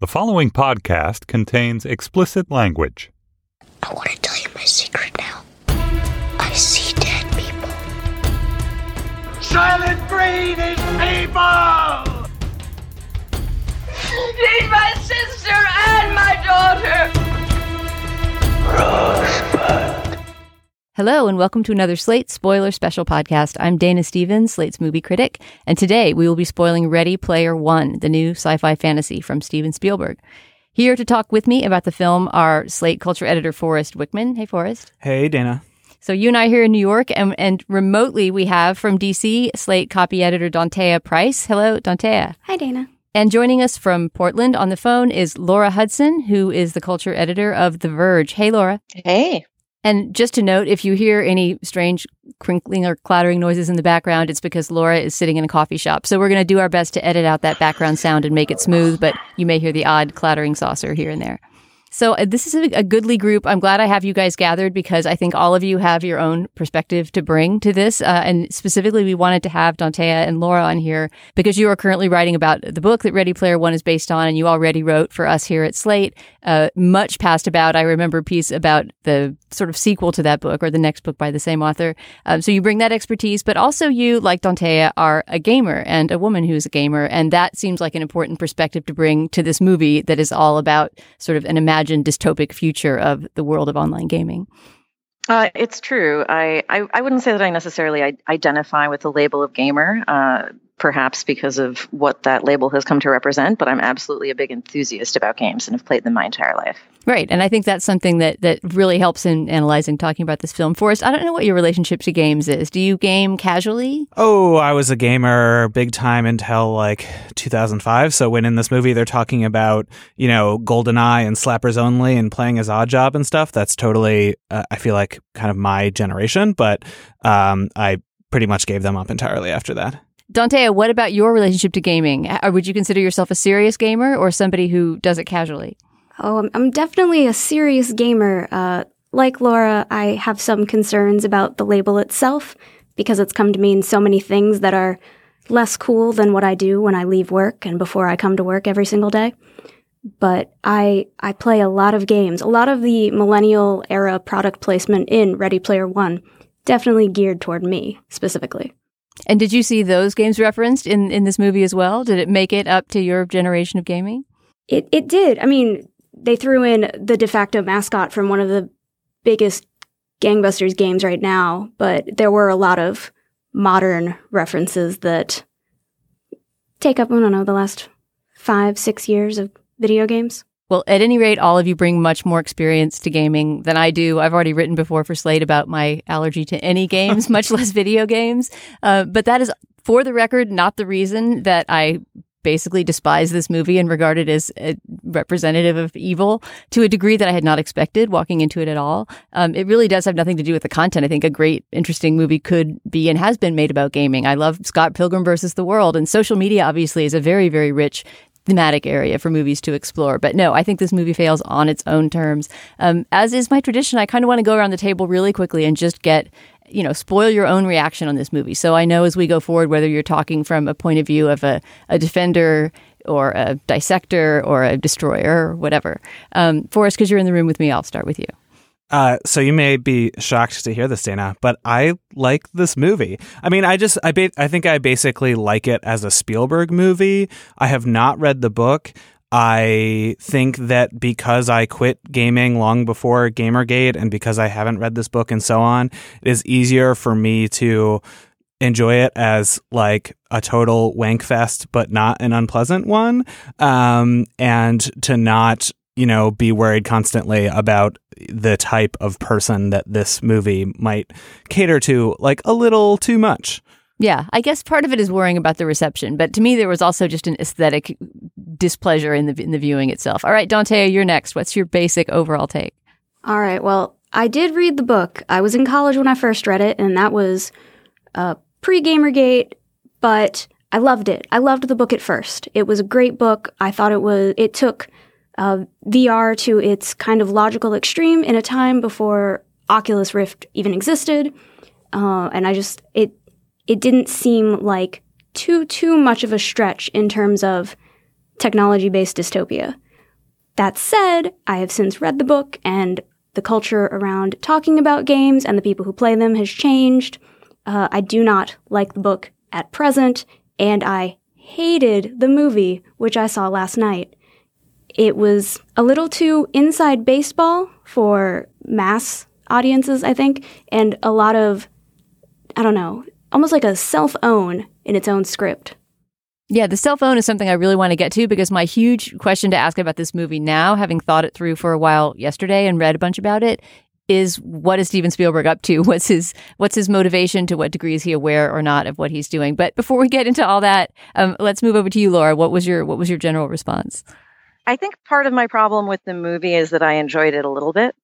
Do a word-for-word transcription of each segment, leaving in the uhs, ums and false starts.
The following podcast contains explicit language. I want to tell you my secret now. I see dead people. Silent Green is people! She's my sister and my daughter! Rosebud. Hello and welcome to another Slate Spoiler Special podcast. I'm Dana Stevens, Slate's movie critic, and today we will be spoiling Ready Player One, the new sci-fi fantasy from Steven Spielberg. Here to talk with me about the film are Slate culture editor Forrest Wickman. Hey, Forrest. Hey, Dana. So you and I are here in New York, and, and remotely we have from D C, Slate copy editor Dantea Price. Hello, Dantea. Hi, Dana. And joining us from Portland on the phone is Laura Hudson, who is the culture editor of The Verge. Hey, Laura. Hey. And just to note, if you hear any strange crinkling or clattering noises in the background, it's because Laura is sitting in a coffee shop. So we're going to do our best to edit out that background sound and make it smooth, but you may hear the odd clattering saucer here and there. So uh, this is a, a goodly group. I'm glad I have you guys gathered because I think all of you have your own perspective to bring to this. Uh, and specifically, we wanted to have Dantea and Laura on here because you are currently writing about the book that Ready Player One is based on, and you already wrote for us here at Slate uh, much past about, I remember a piece about the sort of sequel to that book or the next book by the same author. Um, so you bring that expertise, but also you, like Dantea, are a gamer and a woman who's a gamer. And that seems like an important perspective to bring to this movie that is all about sort of an imagined dystopic future of the world of online gaming. Uh, it's true. I, I, I wouldn't say that I necessarily I- identify with the label of gamer, uh, perhaps because of what that label has come to represent, but I'm absolutely a big enthusiast about games and have played them my entire life. Right. And I think that's something that, that really helps in analyzing, talking about this film. Forrest, I don't know what your relationship to games is. Do you game casually? Oh, I was a gamer big time until like two thousand five. So when in this movie they're talking about, you know, GoldenEye and Slappers Only and playing as Oddjob and stuff, that's totally, uh, I feel like, kind of my generation. But um, I pretty much gave them up entirely after that. Dantea, what about your relationship to gaming? Or would you consider yourself a serious gamer or somebody who does it casually? Oh, I'm, I'm definitely a serious gamer. Uh, like Laura, I have some concerns about the label itself because it's come to mean so many things that are less cool than what I do when I leave work and before I come to work every single day. But I I play a lot of games. A lot of the millennial era product placement in Ready Player One definitely geared toward me specifically. And did you see those games referenced in, in this movie as well? Did it make it up to your generation of gaming? It it did. I mean, they threw in the de facto mascot from one of the biggest gangbusters games right now, but there were a lot of modern references that take up, I don't know, the last five, six years of video games. Well, at any rate, all of you bring much more experience to gaming than I do. I've already written before for Slate about my allergy to any games, much less video games. Uh, but that is, for the record, not the reason that I basically despise this movie and regard it as a representative of evil to a degree that I had not expected walking into it at all. Um, it really does have nothing to do with the content. I think a great, interesting movie could be and has been made about gaming. I love Scott Pilgrim versus the World, and social media obviously is a very, very rich thematic area for movies to explore. But no, I think this movie fails on its own terms. Um, as is my tradition, I kind of want to go around the table really quickly and just get, you know, spoil your own reaction on this movie. So I know as we go forward, whether you're talking from a point of view of a, a defender or a dissector or a destroyer or whatever. Um, Forrest, because you're in the room with me, I'll start with you. Uh, so you may be shocked to hear this, Dana, but I like this movie. I mean, I just, I, ba- I think I basically like it as a Spielberg movie. I have not read the book. I think that because I quit gaming long before Gamergate and because I haven't read this book and so on, it is easier for me to enjoy it as like a total wank fest, but not an unpleasant one. Um, and to not, you know, be worried constantly about the type of person that this movie might cater to, like a little too much. Yeah, I guess part of it is worrying about the reception, but to me there was also just an aesthetic displeasure in the in the viewing itself. All right, Dantea, you're next. What's your basic overall take? All right, well, I did read the book. I was in college when I first read it, and that was uh, pre-Gamergate, but I loved it. I loved the book at first. It was a great book. I thought it was, it took uh, V R to its kind of logical extreme in a time before Oculus Rift even existed. Uh, and I just, it, it didn't seem like too, too much of a stretch in terms of technology-based dystopia. That said, I have since read the book, and the culture around talking about games and the people who play them has changed. Uh, I do not like the book at present, and I hated the movie, which I saw last night. It was a little too inside baseball for mass audiences, I think, and a lot of, I don't know, almost like a self-own in its own script. Yeah, the cell phone is something I really want to get to because my huge question to ask about this movie now, having thought it through for a while yesterday and read a bunch about it, is what is Steven Spielberg up to? What's his what's his motivation? To what degree is he aware or not of what he's doing? But before we get into all that, um, let's move over to you, Laura. What was your what was your general response? I think part of my problem with the movie is that I enjoyed it a little bit.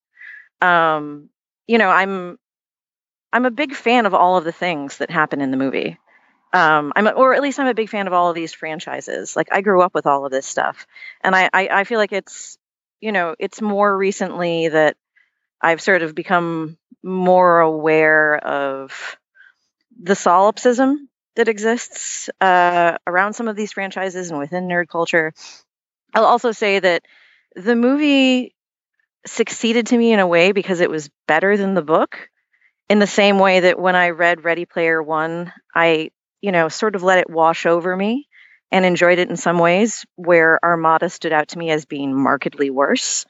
Um, you know, I'm I'm a big fan of all of the things that happen in the movie. Um, I'm, a, or at least I'm a big fan of all of these franchises. Like I grew up with all of this stuff, and I, I, I feel like it's, you know, it's more recently that I've sort of become more aware of the solipsism that exists uh, around some of these franchises and within nerd culture. I'll also say that the movie succeeded to me in a way because it was better than the book, in the same way that when I read Ready Player One, I you know, sort of let it wash over me and enjoyed it in some ways, where Armada stood out to me as being markedly worse.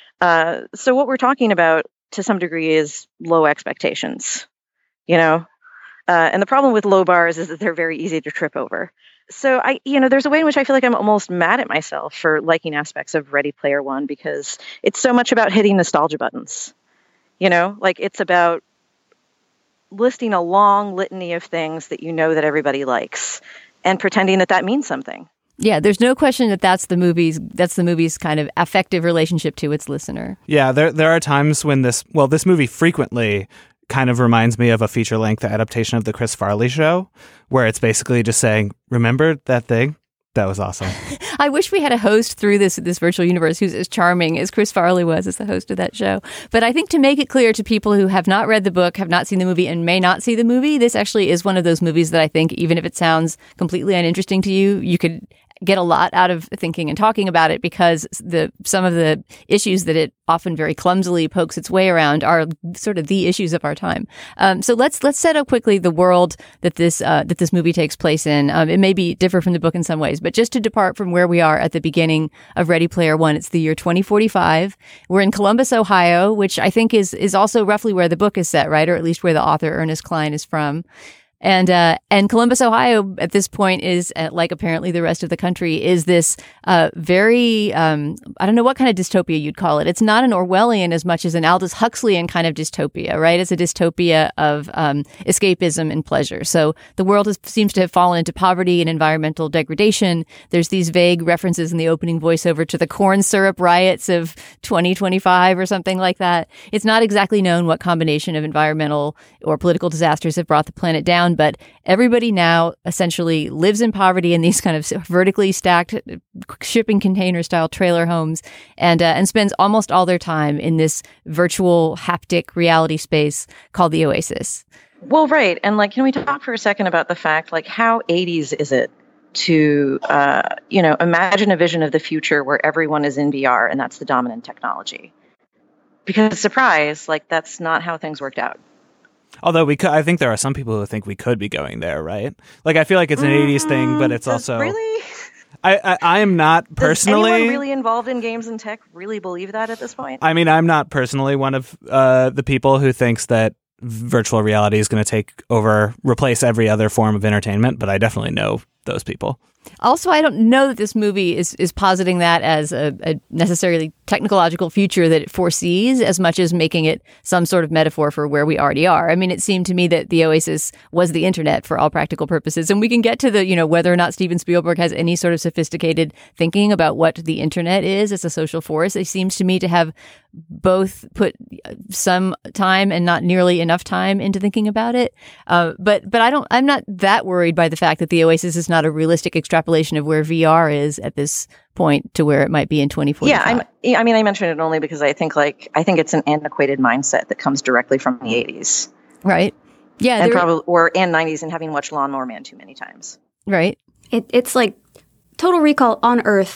Uh, so what we're talking about to some degree is low expectations, you know? Uh, and the problem with low bars is that they're very easy to trip over. So I, you know, there's a way in which I feel like I'm almost mad at myself for liking aspects of Ready Player One because it's so much about hitting nostalgia buttons, you know? Like it's about listing a long litany of things that you know that everybody likes and pretending that that means something. Yeah, there's no question that that's the movie's that's the movie's kind of affective relationship to its listener. Yeah, there there are times when this well, this movie frequently kind of reminds me of a feature-length adaptation of the Chris Farley Show, where it's basically just saying, "Remember that thing? That was awesome." I wish we had a host through this this virtual universe who's as charming as Chris Farley was as the host of that show. But I think to make it clear to people who have not read the book, have not seen the movie, and may not see the movie, this actually is one of those movies that I think, even if it sounds completely uninteresting to you, you could get a lot out of thinking and talking about it, because the some of the issues that it often very clumsily pokes its way around are sort of the issues of our time. Um, so let's let's set up quickly the world that this uh, that this movie takes place in. Um, it may be differ from the book in some ways, but just to depart from where we are at the beginning of Ready Player One, it's the year twenty forty-five. We're in Columbus, Ohio, which I think is is also roughly where the book is set, right? Or at least where the author Ernest Cline is from. And uh, and Columbus, Ohio, at this point is, uh, like apparently the rest of the country, is this uh, very, um, I don't know what kind of dystopia you'd call it. It's not an Orwellian as much as an Aldous Huxleyan kind of dystopia, right? It's a dystopia of um, escapism and pleasure. So the world has, seems to have fallen into poverty and environmental degradation. There's these vague references in the opening voiceover to the corn syrup riots of twenty twenty-five or something like that. It's not exactly known what combination of environmental or political disasters have brought the planet down, but everybody now essentially lives in poverty in these kind of vertically stacked shipping container style trailer homes, and uh, and spends almost all their time in this virtual haptic reality space called the Oasis. Well, right. And like, can we talk for a second about the fact, like, how eighties is it to, uh, you know, imagine a vision of the future where everyone is in V R and that's the dominant technology? Because surprise, like, that's not how things worked out. Although we could, I think there are some people who think we could be going there, right? Like, I feel like it's an mm, eighties thing, but it's also really. I, I I am not personally Does anyone really involved in games and tech really believe that at this point? I mean, I'm not personally one of uh, the people who thinks that virtual reality is going to take over, replace every other form of entertainment, but I definitely know those people. Also, I don't know that this movie is, is positing that as a, a necessarily technological future that it foresees, as much as making it some sort of metaphor for where we already are. I mean, it seemed to me that the Oasis was the internet for all practical purposes. And we can get to the, you know, whether or not Steven Spielberg has any sort of sophisticated thinking about what the internet is as a social force. It seems to me to have both put some time and not nearly enough time into thinking about it. Uh, but but I don't, I'm not that worried by the fact that the Oasis is not a realistic extrapolation of where V R is at this point to where it might be in twenty forty-five. Yeah, I'm, I mean, I mentioned it only because I think like I think it's an antiquated mindset that comes directly from the eighties, right? Yeah, and probably or and nineties, and having watched Lawnmower Man too many times, right? It, it's like Total Recall on Earth,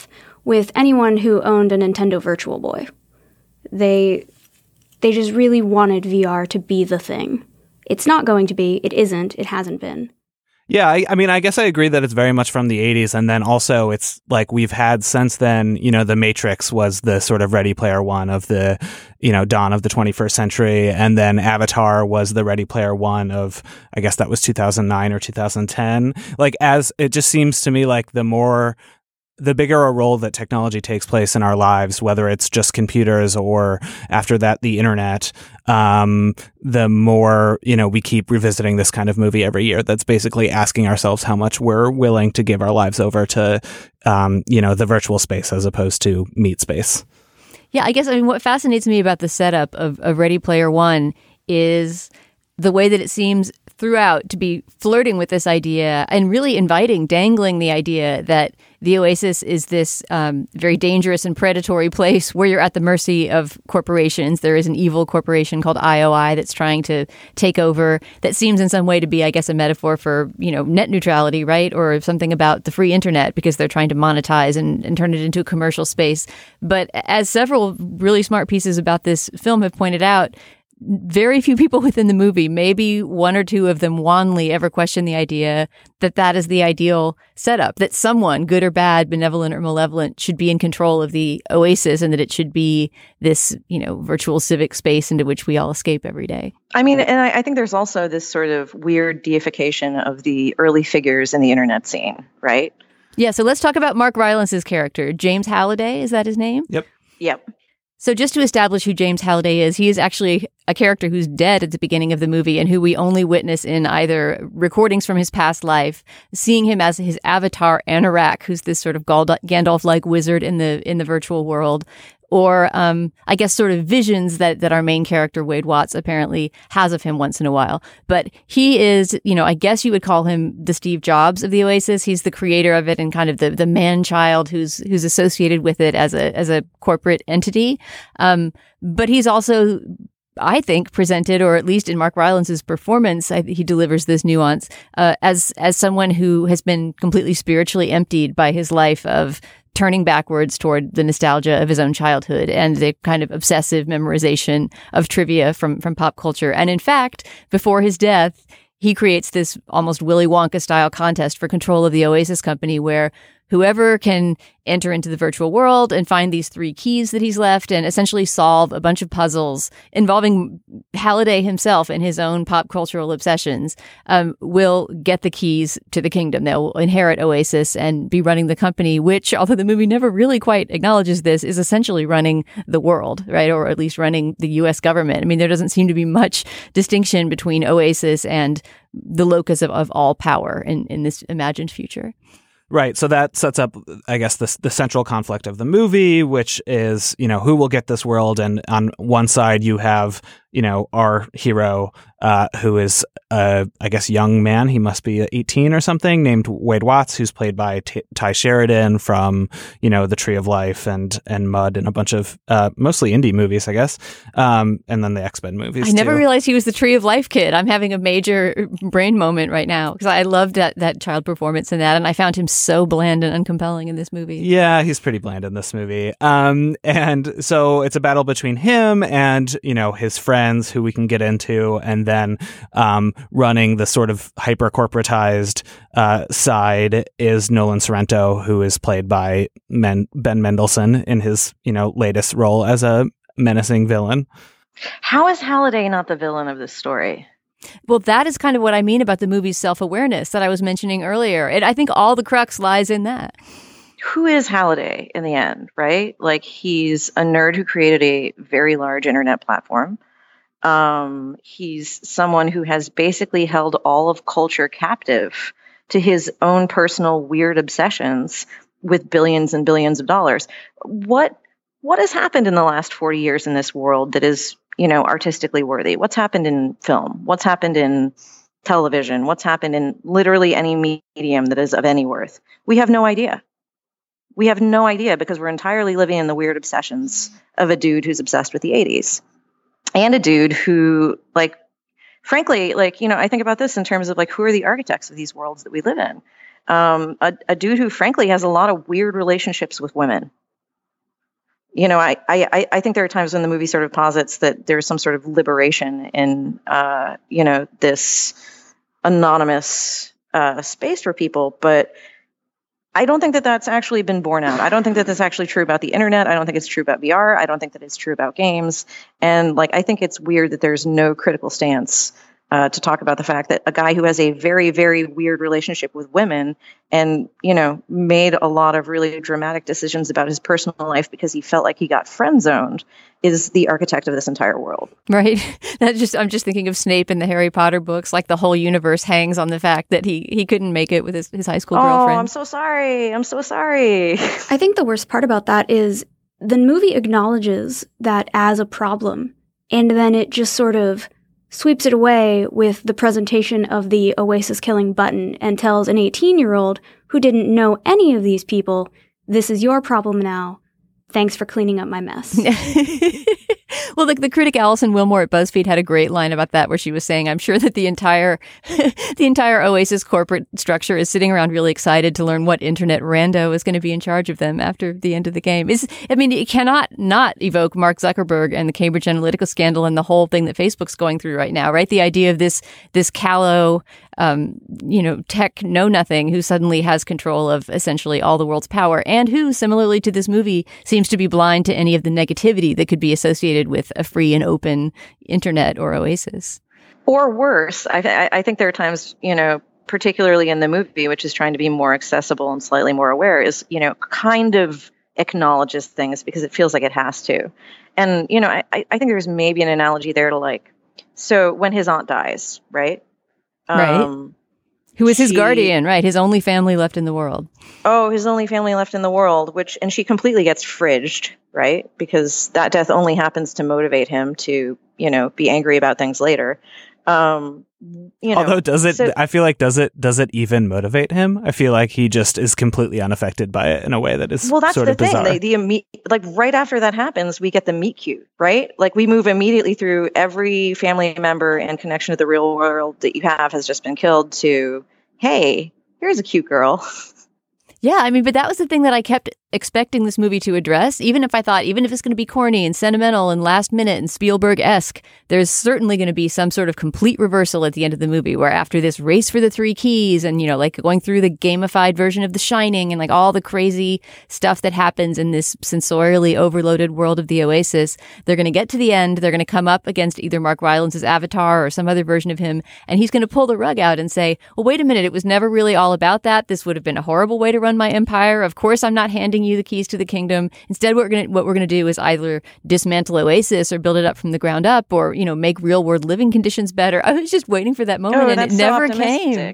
with anyone who owned a Nintendo Virtual Boy. They they just really wanted V R to be the thing. It's not going to be. It isn't. It hasn't been. Yeah, I, I mean, I guess I agree that it's very much from the eighties. And then also it's like we've had since then, you know, The Matrix was the sort of Ready Player One of the, you know, dawn of the twenty-first century. And then Avatar was the Ready Player One of, I guess that was two thousand nine or two thousand ten. Like, as it just seems to me like the more, the bigger a role that technology takes place in our lives, whether it's just computers or after that, the internet, um, the more, you know, we keep revisiting this kind of movie every year that's basically asking ourselves how much we're willing to give our lives over to, um, you know, the virtual space as opposed to meat space. Yeah, I guess I mean, what fascinates me about the setup of, of Ready Player One is the way that it seems throughout to be flirting with this idea and really inviting, dangling the idea that the Oasis is this um, very dangerous and predatory place where you're at the mercy of corporations. There is an evil corporation called I O I that's trying to take over. That seems in some way to be, I guess, a metaphor for, you know, net neutrality, right? Or something about the free internet because they're trying to monetize and, and turn it into a commercial space. But as several really smart pieces about this film have pointed out, very few people within the movie, maybe one or two of them wanly, ever question the idea that that is the ideal setup, that someone, good or bad, benevolent or malevolent, should be in control of the Oasis and that it should be this, you know, virtual civic space into which we all escape every day. I mean, and I, I think there's also this sort of weird deification of the early figures in the internet scene, right? Yeah, so let's talk about Mark Rylance's character. James Halliday, is that his name? Yep. Yep. So just to establish who James Halliday is, he is actually a character who's dead at the beginning of the movie and who we only witness in either recordings from his past life, seeing him as his avatar Anorak, who's this sort of Gandalf-like wizard in the in the virtual world, or um, I guess sort of visions that, that our main character, Wade Watts, apparently has of him once in a while. But he is, you know, I guess you would call him the Steve Jobs of the Oasis. He's the creator of it and kind of the, the man-child who's who's associated with it as a as a corporate entity. Um, but he's also, I think, presented, or at least in Mark Rylance's performance, I, he delivers this nuance, uh, as as someone who has been completely spiritually emptied by his life of turning backwards toward the nostalgia of his own childhood and the kind of obsessive memorization of trivia from, from pop culture. And in fact, before his death, he creates this almost Willy Wonka style contest for control of the Oasis company where whoever can enter into the virtual world and find these three keys that he's left and essentially solve a bunch of puzzles involving Halliday himself and his own pop cultural obsessions, um, will get the keys to the kingdom. They'll inherit Oasis and be running the company, which, although the movie never really quite acknowledges this, is essentially running the world, right? Or at least running the U S government. I mean, there doesn't seem to be much distinction between Oasis and the locus of, of all power in, in this imagined future. Right. So that sets up, I guess, the, the central conflict of the movie, which is, you know, who will get this world? And on one side, you have, you know, our hero, uh, who is, uh, I guess, young man. He must be eighteen or something, named Wade Watts, who's played by T- Ty Sheridan from, you know, The Tree of Life and and Mud and a bunch of uh, mostly indie movies, I guess. Um, and then the X-Men movies. I never too. realized he was the Tree of Life kid. I'm having a major brain moment right now because I loved that, that child performance in that. And I found him so bland and uncompelling in this movie. Yeah, he's pretty bland in this movie. Um, and so it's a battle between him and, you know, his friends who we can get into, and then um, running the sort of hyper corporatized uh, side is Nolan Sorrento, who is played by Men- Ben Mendelsohn in his, you know, latest role as a menacing villain. How is Halliday not the villain of this story? Well, that is kind of what I mean about the movie's self-awareness that I was mentioning earlier. And I think all the crux lies in that. Who is Halliday in the end, right? Like, he's a nerd who created a very large internet platform. Um, he's someone who has basically held all of culture captive to his own personal weird obsessions with billions and billions of dollars. What what has happened in the last forty years in this world that is, you know, artistically worthy? What's happened in film? What's happened in television? What's happened in literally any medium that is of any worth? We have no idea. We have no idea because we're entirely living in the weird obsessions of a dude who's obsessed with the eighties. And a dude who, like, frankly, like, you know, I think about this in terms of, like, who are the architects of these worlds that we live in? um, a, a dude who frankly has a lot of weird relationships with women. You know, I, I, I think there are times when the movie sort of posits that there's some sort of liberation in, uh, you know, this anonymous uh, space for people, but I don't think that that's actually been borne out. I don't think that that's actually true about the internet. I don't think it's true about V R. I don't think that it's true about games. And like, I think it's weird that there's no critical stance uh, to talk about the fact that a guy who has a very, very weird relationship with women and, you know, made a lot of really dramatic decisions about his personal life because he felt like he got friend zoned is the architect of this entire world. Right. That just I'm just thinking of Snape in the Harry Potter books. Like the whole universe hangs on the fact that he he couldn't make it with his, his high school oh, girlfriend. I'm so sorry. I'm so sorry. I think the worst part about that is the movie acknowledges that as a problem, and then it just sort of sweeps it away with the presentation of the Oasis killing button and tells an eighteen-year-old who didn't know any of these people, this is your problem now. Thanks for cleaning up my mess. Well, the, the critic Alison Wilmore at BuzzFeed had a great line about that where she was saying, I'm sure that the entire the entire Oasis corporate structure is sitting around really excited to learn what internet rando is going to be in charge of them after the end of the game. Is I mean, it cannot not evoke Mark Zuckerberg and the Cambridge Analytica scandal and the whole thing that Facebook's going through right now, right? The idea of this this callow, um, you know, tech know-nothing who suddenly has control of essentially all the world's power and who, similarly to this movie, seems to be blind to any of the negativity that could be associated with a free and open internet or Oasis. Or worse, I, th- I think there are times, you know, particularly in the movie, which is trying to be more accessible and slightly more aware, is, you know, kind of acknowledges things because it feels like it has to. And, you know, I, I think there's maybe an analogy there to like, so when his aunt dies, right? Right. Um, Who is his she, guardian, right? His only family left in the world. Oh, his only family left in the world, which, and she completely gets fridged, right? Because that death only happens to motivate him to, you know, be angry about things later. Um, you know, Although does it, so, I feel like, does it, does it even motivate him? I feel like he just is completely unaffected by it in a way that is well, that's sort the of thing. bizarre. They, the imme- like right after that happens, we get the meet cute, right? Like we move immediately through every family member and connection to the real world that you have has just been killed to, hey, here's a cute girl. Yeah, I mean, but that was the thing that I kept expecting this movie to address. Even if I thought, even if it's going to be corny and sentimental and last minute and Spielberg-esque, there's certainly going to be some sort of complete reversal at the end of the movie where after this race for the three keys and, you know, like going through the gamified version of The Shining and like all the crazy stuff that happens in this sensorially overloaded world of the Oasis, they're going to get to the end. They're going to come up against either Mark Rylance's Avatar or some other version of him. And he's going to pull the rug out and say, well, wait a minute. It was never really all about that. This would have been a horrible way to run my empire. Of course, I'm not handing you the keys to the kingdom. Instead, what we're going to what we're going to do is either dismantle Oasis or build it up from the ground up, or you know, make real world living conditions better. I was just waiting for that moment, oh, and it so never optimistic. came.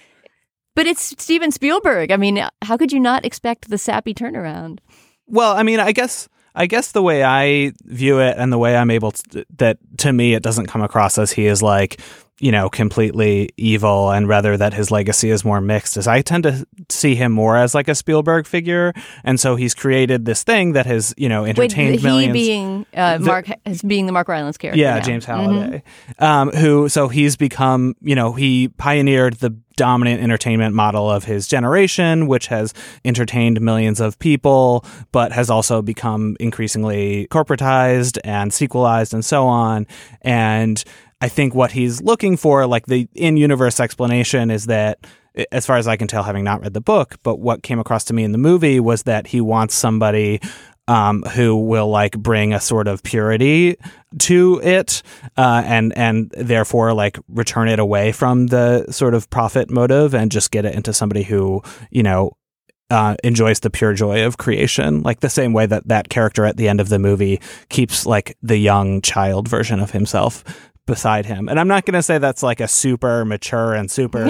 But it's Steven Spielberg. I mean, how could you not expect the sappy turnaround? Well, I mean, I guess I guess the way I view it and the way I'm able to, that to me, it doesn't come across as he is like, you know, completely evil, and rather that his legacy is more mixed, as I tend to see him more as like a Spielberg figure. And so he's created this thing that has, you know, entertained Wait, millions. He being uh, the, Mark, as being the Mark Rylance character. Yeah, now. James Halliday. Mm-hmm. Um, who, so he's become, you know, he pioneered the dominant entertainment model of his generation, which has entertained millions of people, but has also become increasingly corporatized and sequelized and so on. And I think what he's looking for, like the in-universe explanation, is that, as far as I can tell, having not read the book, but what came across to me in the movie was that he wants somebody um, who will like bring a sort of purity to it, uh, and and therefore like return it away from the sort of profit motive and just get it into somebody who, you know, Uh, enjoys the pure joy of creation, like the same way that that character at the end of the movie keeps like the young child version of himself beside him. And I'm not going to say that's like a super mature and super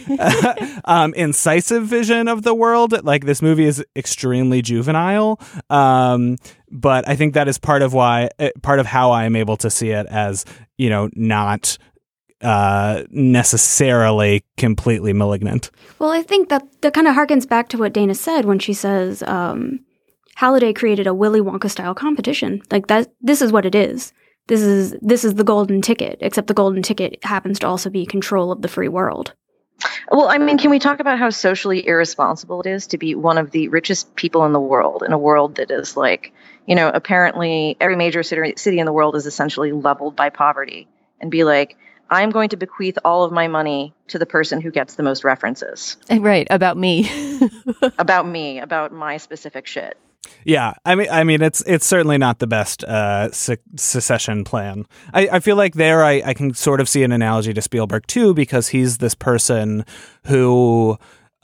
um, incisive vision of the world. Like this movie is extremely juvenile. Um, but I think that is part of why, part of how I am able to see it as, you know, not uh, necessarily completely malignant. Well, I think that that kind of harkens back to what Dana said when she says um, Halliday created a Willy Wonka style competition. Like that, this is what it is. This is this is the golden ticket. Except the golden ticket happens to also be control of the free world. Well, I mean, can we talk about how socially irresponsible it is to be one of the richest people in the world, in a world that is like, you know, apparently every major city, city in the world is essentially leveled by poverty, and be like, I'm going to bequeath all of my money to the person who gets the most references. Right, about me. About me, about my specific shit. Yeah, I mean, I mean, it's it's certainly not the best uh, se- secession plan. I, I feel like there, I, I can sort of see an analogy to Spielberg too, because he's this person who,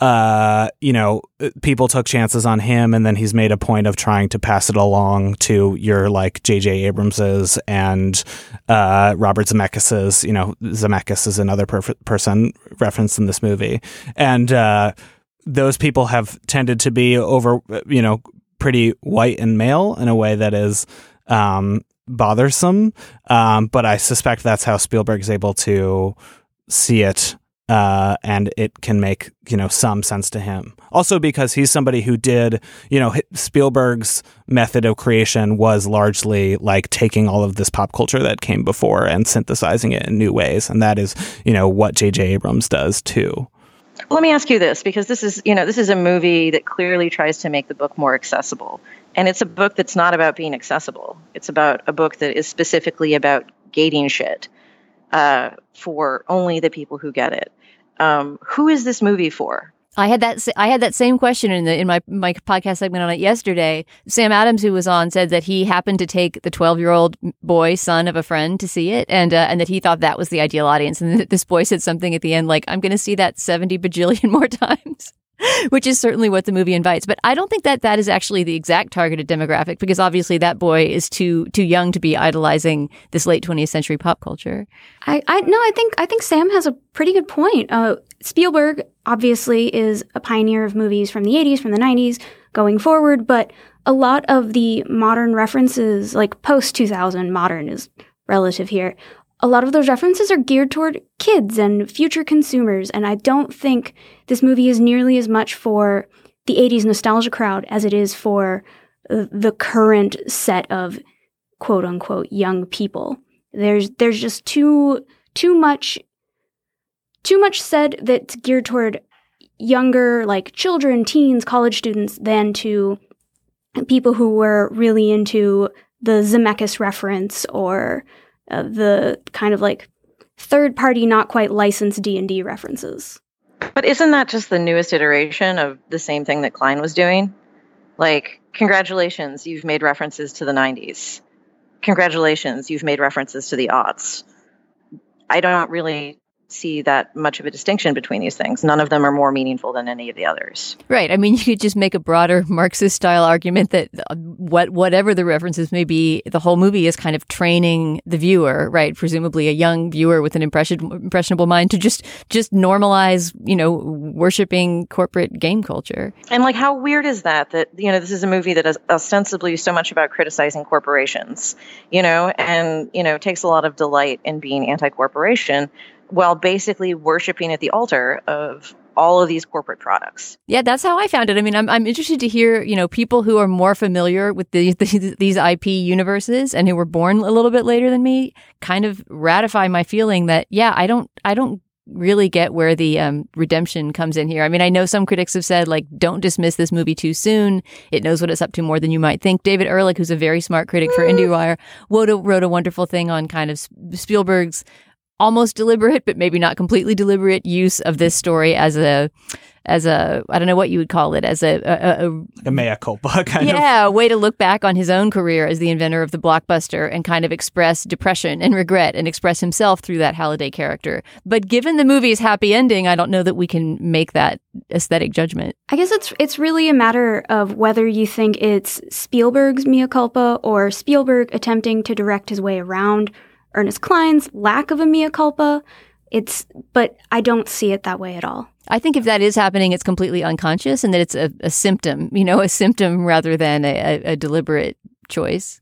uh, you know, people took chances on him, and then he's made a point of trying to pass it along to your like J J Abrams's and uh, Robert Zemeckis's. You know, Zemeckis is another per- person referenced in this movie, and uh, those people have tended to be over, you know, pretty white and male in a way that is um, bothersome. Um, but I suspect that's how Spielberg is able to see it, uh, and it can make, you know, some sense to him. Also because he's somebody who did, you know, Spielberg's method of creation was largely like taking all of this pop culture that came before and synthesizing it in new ways. And that is, you know, what J J Abrams does too. Let me ask you this, because this is, you know, this is a movie that clearly tries to make the book more accessible. And it's a book that's not about being accessible. It's about a book that is specifically about gating shit uh, for only the people who get it. Um, who is this movie for? I had that. I had that same question in the in my my podcast segment on it yesterday. Sam Adams, who was on, said that he happened to take the twelve-year-old boy, son of a friend, to see it, and uh, and that he thought that was the ideal audience. And this boy said something at the end like, "I'm going to see that seventy bajillion more times." Which is certainly what the movie invites. But I don't think that that is actually the exact targeted demographic, because obviously that boy is too too young to be idolizing this late twentieth century pop culture. I, I no, I think I think Sam has a pretty good point. Uh, Spielberg obviously is a pioneer of movies from the eighties, from the nineties, going forward. But a lot of the modern references, like post two thousand, modern is relative here. A lot of those references are geared toward kids and future consumers, and I don't think this movie is nearly as much for the eighties nostalgia crowd as it is for uh, the current set of quote-unquote young people. There's there's just too too much too much said that's geared toward younger, like children, teens, college students, than to people who were really into the Zemeckis reference or Uh, the kind of like third-party, not quite licensed D and D references. But isn't that just the newest iteration of the same thing that Klein was doing? Like, congratulations, you've made references to the nineties. Congratulations, you've made references to the aughts. I don't really see that much of a distinction between these things. None of them are more meaningful than any of the others. Right. I mean, you could just make a broader Marxist-style argument that what whatever the references may be, the whole movie is kind of training the viewer, right? Presumably a young viewer with an impression, impressionable mind to just just normalize, you know, worshiping corporate game culture. And like, how weird is that, that, you know, this is a movie that is ostensibly so much about criticizing corporations, you know, and, you know, takes a lot of delight in being anti-corporation, while basically worshiping at the altar of all of these corporate products. Yeah, that's how I found it. I mean, I'm I'm interested to hear, you know, people who are more familiar with these these, these I P universes and who were born a little bit later than me kind of ratify my feeling that, yeah, I don't I don't really get where the um, redemption comes in here. I mean, I know some critics have said, like, don't dismiss this movie too soon. It knows what it's up to more than you might think. David Ehrlich, who's a very smart critic for IndieWire, wrote a, wrote a wonderful thing on kind of Spielberg's almost deliberate, but maybe not completely deliberate use of this story as a, as a, I don't know what you would call it, as a, a, a, a mea culpa kind yeah, of. Yeah, a way to look back on his own career as the inventor of the blockbuster and kind of express depression and regret and express himself through that Halliday character. But given the movie's happy ending, I don't know that we can make that aesthetic judgment. I guess it's it's really a matter of whether you think it's Spielberg's mea culpa or Spielberg attempting to direct his way around Ernest Cline's lack of a mea culpa. It's, but I don't see it that way at all. I think if that is happening, it's completely unconscious and that it's a, a symptom, you know, a symptom rather than a, a, a deliberate choice.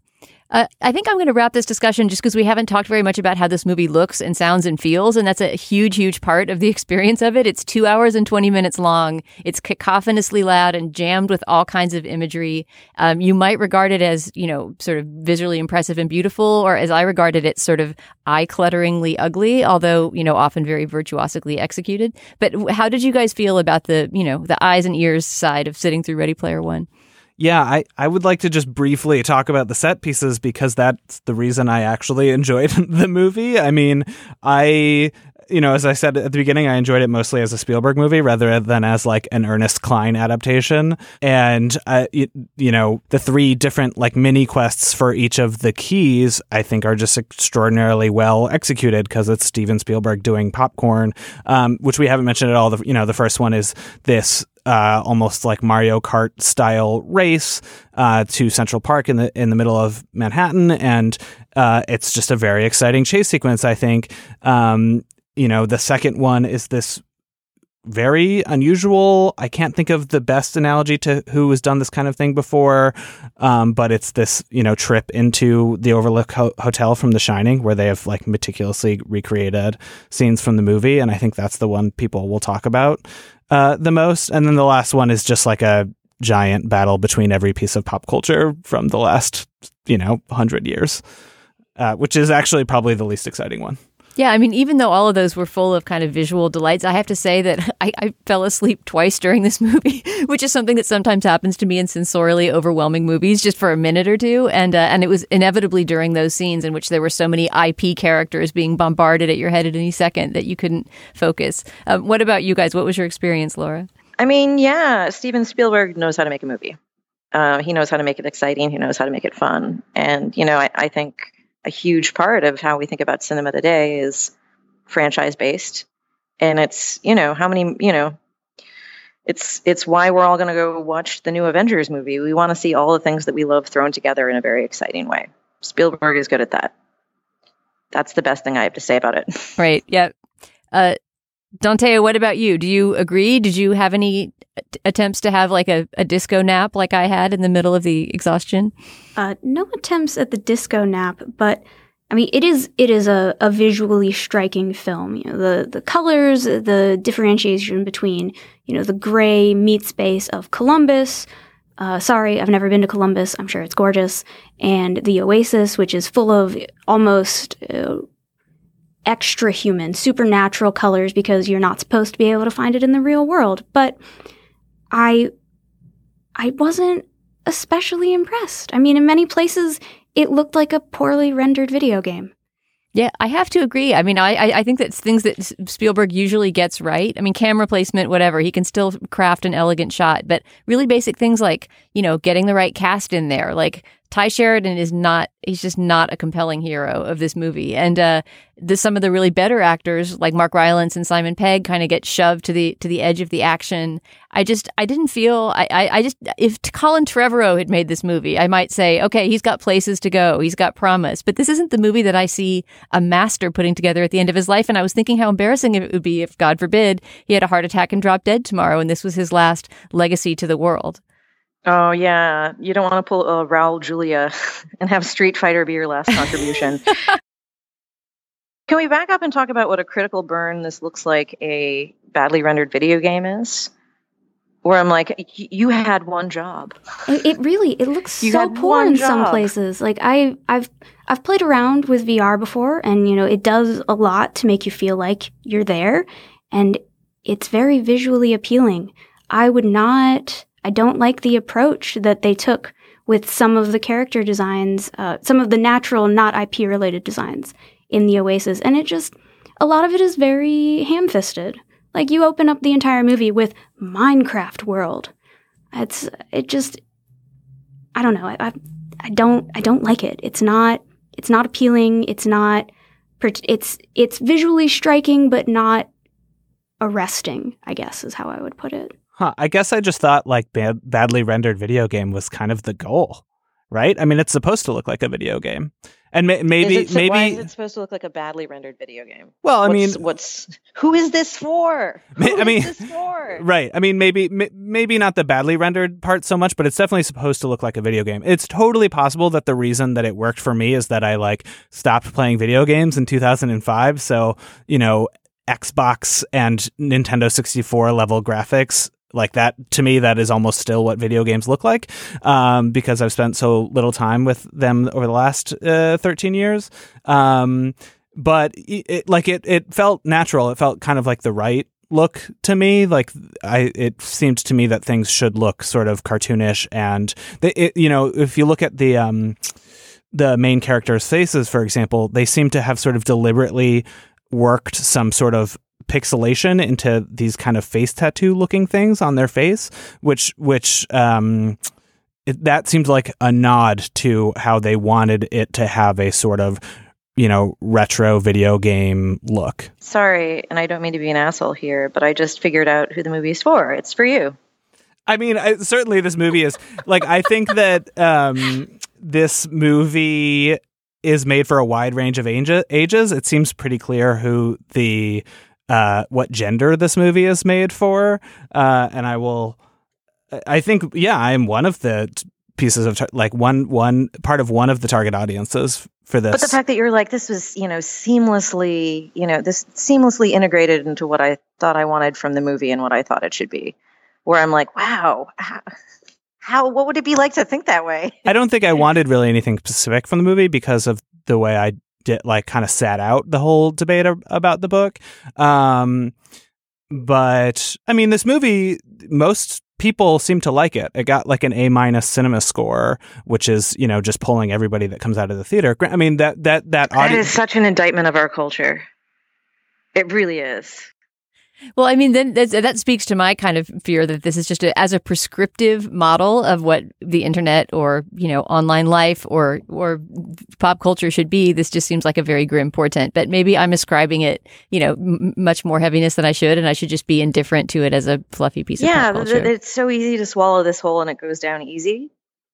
Uh, I think I'm going to wrap this discussion just because we haven't talked very much about how this movie looks and sounds and feels, and that's a huge, huge part of the experience of it. It's two hours and twenty minutes long. It's cacophonously loud and jammed with all kinds of imagery. Um, you might regard it as, you know, sort of visually impressive and beautiful, or as I regarded it, sort of eye-clutteringly ugly, although, you know, often very virtuosically executed. But how did you guys feel about the, you know, the eyes and ears side of sitting through Ready Player One? Yeah, I, I would like to just briefly talk about the set pieces because that's the reason I actually enjoyed the movie. I mean, I, you know, as I said at the beginning, I enjoyed it mostly as a Spielberg movie rather than as like an Ernest Cline adaptation. And, uh, it, you know, the three different like mini quests for each of the keys, I think, are just extraordinarily well executed because it's Steven Spielberg doing popcorn, um, which we haven't mentioned at all. The, you know, the first one is this Uh, almost like Mario Kart style race uh, to Central Park in the in the middle of Manhattan, and uh, it's just a very exciting chase sequence. I think. Um, you know, the second one is this very unusual. I can't think of the best analogy to who has done this kind of thing before, um, but it's this, you know, trip into the Overlook Ho- Hotel from The Shining, where they have like meticulously recreated scenes from the movie, and I think that's the one people will talk about uh, the most. And then the last one is just like a giant battle between every piece of pop culture from the last, you know, hundred years, uh, which is actually probably the least exciting one. Yeah, I mean, even though all of those were full of kind of visual delights, I have to say that I, I fell asleep twice during this movie, which is something that sometimes happens to me in sensorially overwhelming movies, just for a minute or two. And uh, and it was inevitably during those scenes in which there were so many I P characters being bombarded at your head at any second that you couldn't focus. Um, what about you guys? What was your experience, Laura? I mean, yeah, Steven Spielberg knows how to make a movie. Uh, he knows how to make it exciting. He knows how to make it fun. And, you know, I, I think a huge part of how we think about cinema today is franchise-based. And it's, you know, how many, you know, it's it's why we're all going to go watch the new Avengers movie. We want to see all the things that we love thrown together in a very exciting way. Spielberg is good at that. That's the best thing I have to say about it. Right. Yeah. Uh, Dante, what about you? Do you agree? Did you have any attempts to have like a, a disco nap like I had in the middle of the exhaustion? Uh, no attempts at the disco nap, but I mean, it is it is a, a visually striking film. You know, the the colors, the differentiation between, you know, the gray meat space of Columbus. Uh, sorry, I've never been to Columbus. I'm sure it's gorgeous. And the Oasis, which is full of almost uh, extra human, supernatural colors because you're not supposed to be able to find it in the real world. But I, I wasn't especially impressed. I mean, in many places, it looked like a poorly rendered video game. Yeah, I have to agree. I mean, I I think that's things that Spielberg usually gets right. I mean, camera placement, whatever, he can still craft an elegant shot. But really basic things like, you know, getting the right cast in there. Like, Ty Sheridan is not, he's just not a compelling hero of this movie. And uh, the, some of the really better actors, like Mark Rylance and Simon Pegg, kind of get shoved to the to the edge of the action. I just, I didn't feel, I, I, I just, if Colin Trevorrow had made this movie, I might say, okay, he's got places to go, he's got promise. But this isn't the movie that I see a master putting together at the end of his life. And I was thinking how embarrassing it would be if, God forbid, he had a heart attack and dropped dead tomorrow, and this was his last legacy to the world. Oh, yeah. You don't want to pull uh, Raul Julia and have Street Fighter be your last contribution. Can we back up and talk about what a critical burn this looks like a badly rendered video game is? Where I'm like, you had one job. It really, it looks you so poor in job. some places. Like I, I've, I've played around with V R before, and you know, it does a lot to make you feel like you're there, and it's very visually appealing. I would not. I don't like the approach that they took with some of the character designs, uh, some of the natural, not I P-related designs in the Oasis. And it just, a lot of it is very ham-fisted. Like, you open up the entire movie with Minecraft world. It's, it just, I don't know. I, I, I don't, I don't like it. It's not, it's not appealing. It's not, it's, it's visually striking, but not arresting, I guess is how I would put it. Huh, I guess I just thought like bad, badly rendered video game was kind of the goal, right? I mean, it's supposed to look like a video game. And may, maybe is it, maybe why is it supposed to look like a badly rendered video game? Well, I what's, mean, what's who is this for? Who I mean, is this for? Right. I mean, maybe maybe not the badly rendered part so much, but it's definitely supposed to look like a video game. It's totally possible that the reason that it worked for me is that I like stopped playing video games in two thousand five. So, you know, Xbox and Nintendo sixty-four level graphics, like that, to me, that is almost still what video games look like, um, because I've spent so little time with them over the last uh, thirteen years. Um, but it, it, like it, it felt natural. It felt kind of like the right look to me. Like I, it seemed to me that things should look sort of cartoonish, and they, it, you know, if you look at the um, the main characters' faces, for example, they seem to have sort of deliberately worked some sort of pixelation into these kind of face tattoo looking things on their face, which which um it, that seemed like a nod to how they wanted it to have a sort of, you know, retro video game look. Sorry, and I don't mean to be an asshole here, but I just figured out who the movie is for. It's for you. I mean, I, certainly this movie is like, I think that um this movie is made for a wide range of age- ages. It seems pretty clear who the uh, what gender this movie is made for. Uh, and I will, I think, yeah, I am one of the t- pieces of, tar- like one, one part of one of the target audiences for this. But the fact that you're like, this was, you know, seamlessly, you know, this seamlessly integrated into what I thought I wanted from the movie and what I thought it should be, where I'm like, wow, how, how what would it be like to think that way? I don't think I wanted really anything specific from the movie because of the way I did, like, kind of sat out the whole debate ab- about the book. Um, but I mean, this movie, most people seem to like it. It got like an A minus cinema score, which is, you know, just pulling everybody that comes out of the theater. I mean, that that that That audience is such an indictment of our culture. It really is. Well, I mean, then that, that speaks to my kind of fear that this is just a, as a prescriptive model of what the internet or, you know, online life or or pop culture should be. This just seems like a very grim portent. But maybe I'm ascribing it, you know, m- much more heaviness than I should, and I should just be indifferent to it as a fluffy piece yeah, of pop culture. Yeah, it's so easy to swallow this whole and it goes down easy.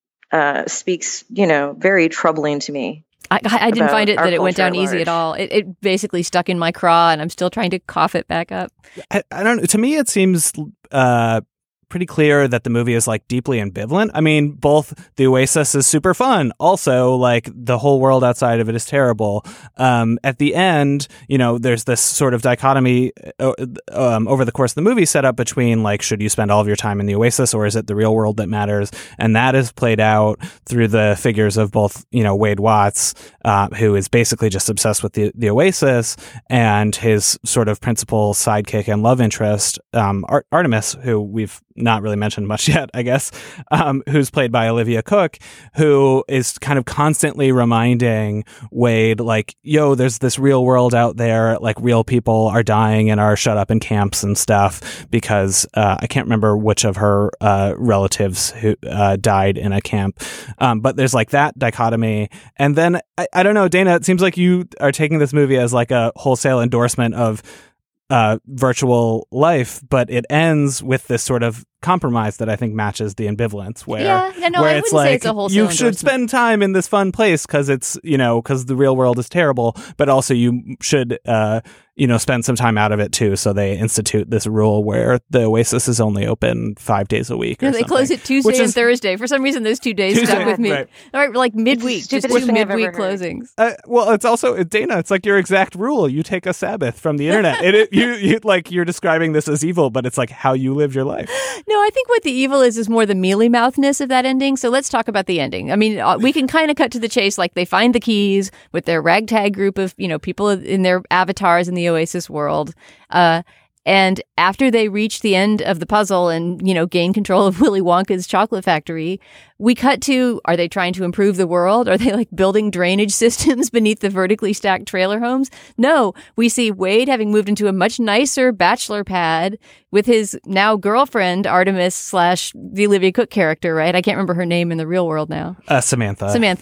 Uh, speaks, you know, very troubling to me. I, I didn't find it that it went down at easy at all. It, it basically stuck in my craw, and I'm still trying to cough it back up. I, I don't know. To me, it seems uh, pretty clear that the movie is like deeply ambivalent. I mean, both the Oasis is super fun. Also, like the whole world outside of it is terrible. Um, at the end, you know, there's this sort of dichotomy uh, um, over the course of the movie set up between like, should you spend all of your time in the Oasis or is it the real world that matters? And that is played out through the figures of both, you know, Wade Watts, uh, who is basically just obsessed with the, the Oasis, and his sort of principal sidekick and love interest, um, Ar- Artemis, who we've not really mentioned much yet, I guess, um, who's played by Olivia Cooke, who is kind of constantly reminding Wade, like, yo, there's this real world out there, like real people are dying and are shut up in camps and stuff, because uh, I can't remember which of her uh, relatives who uh, died in a camp. Um, but there's like that dichotomy. And then, I, I don't know, Dana, it seems like you are taking this movie as like a wholesale endorsement of Uh, virtual life, but it ends with this sort of compromise that I think matches the ambivalence, where, yeah, no, no, where I it's wouldn't like say it's a wholesale you should endorsement. spend time in this fun place because it's, you know, because the real world is terrible, but also you should, uh, you know, spend some time out of it too. So they institute this rule where the Oasis is only open five days a week. Or No, they something, close it Tuesday which and is, Thursday. For some reason, those two days Tuesday, stuck with me. right. All right, like midweek, just stupidest two thing I've ever midweek heard. closings. Uh, well, it's also it, Dana. It's like your exact rule. You take a Sabbath from the internet. it, it, you, you like you're describing this as evil, but it's like how you live your life. No, I think what the evil is is more the mealy mouthness of that ending. So let's talk about the ending. I mean, uh, we can kind of cut to the chase. Like they find the keys with their ragtag group of, you know, people in their avatars in the Oasis world. Uh, and after they reach the end of the puzzle and, you know, gain control of Willy Wonka's chocolate factory, we cut to, are they trying to improve the world? Are they like building drainage systems beneath the vertically stacked trailer homes? No, we see Wade having moved into a much nicer bachelor pad with his now girlfriend, Artemis slash the Olivia Cooke character, right? I can't remember her name in the real world now. Uh, Samantha. Samantha.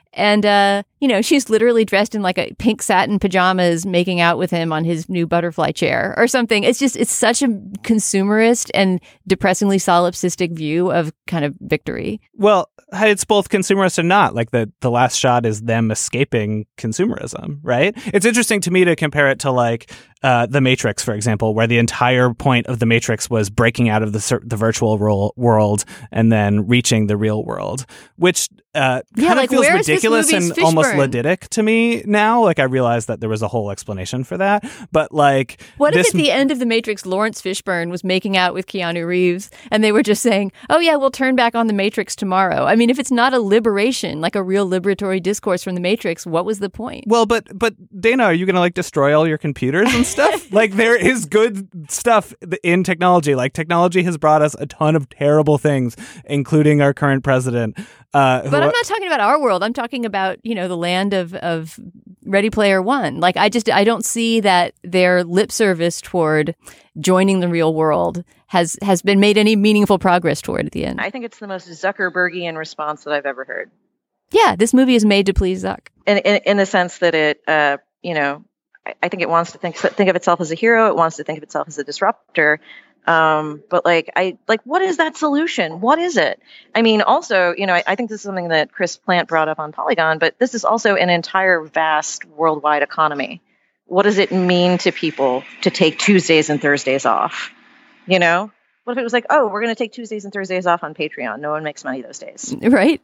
And, uh, you know, she's literally dressed in like a pink satin pajamas making out with him on his new butterfly chair or something. It's just, it's such a consumerist and depressingly solipsistic view of kind of victory. Well, it's both consumerist and not. Like the, the last shot is them escaping consumerism, right? It's interesting to me to compare it to like uh, The Matrix, for example, where the entire point of The Matrix was breaking out of the the virtual ro- world and then reaching the real world, which uh, yeah, kind like, of feels where is this ridiculous movie's and almost Fishburne? ludic to me now. Like I realized that there was a whole explanation for that, but like, what this... if at the end of The Matrix, Lawrence Fishburne was making out with Keanu Reeves and they were just saying, oh yeah, we'll turn back on The Matrix tomorrow? I mean, if it's not a liberation, like a real liberatory discourse from The Matrix, what was the point? Well, but but Dana, are you going to like destroy all your computers and stuff? Like there is good stuff in technology. Like technology has brought us a ton of terrible things, including our current president. Uh, but I'm not talking about our world. I'm talking about, you know, the land of, of Ready Player One. Like I just, I don't see that their lip service toward joining the real world has, has been made any meaningful progress toward at the end. I think it's the most Zuckerbergian response that I've ever heard. Yeah, this movie is made to please Zuck. In, in, in the sense that it, uh, you know, I, I think it wants to think think of itself as a hero. It wants to think of itself as a disruptor. Um, but like, I like, what is that solution? What is it? I mean, also, you know, I, I think this is something that Chris Plant brought up on Polygon, but this is also an entire vast worldwide economy. What does it mean to people to take Tuesdays and Thursdays off? You know, what if it was like, oh, we're going to take Tuesdays and Thursdays off on Patreon. No one makes money those days. Right.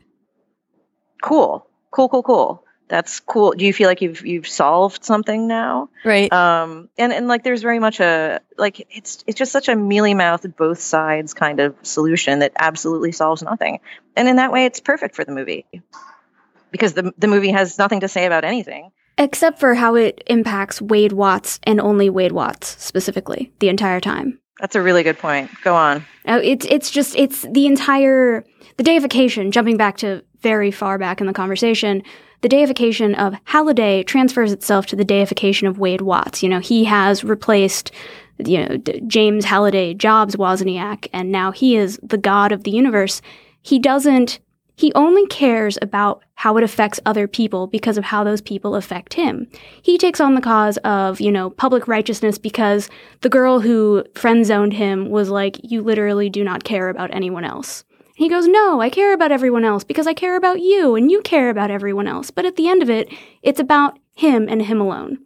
Cool, cool, cool, cool. That's cool. Do you feel like you've you've solved something now? Right. Um. And, and like, there's very much a like it's it's just such a mealy mouthed both sides kind of solution that absolutely solves nothing. And in that way, it's perfect for the movie because the the movie has nothing to say about anything except for how it impacts Wade Watts and only Wade Watts specifically the entire time. That's a really good point. Go on. Uh, it's it's just it's the entire the deification. Jumping back to very far back in the conversation. The deification of Halliday transfers itself to the deification of Wade Watts. You know, he has replaced, you know, D- James Halliday Jobs Wozniak, and now he is the god of the universe. He doesn't, he only cares about how it affects other people because of how those people affect him. He takes on the cause of, you know, public righteousness because the girl who friend-zoned him was like, you literally do not care about anyone else. He goes, no, I care about everyone else because I care about you and you care about everyone else. But at the end of it, it's about him and him alone.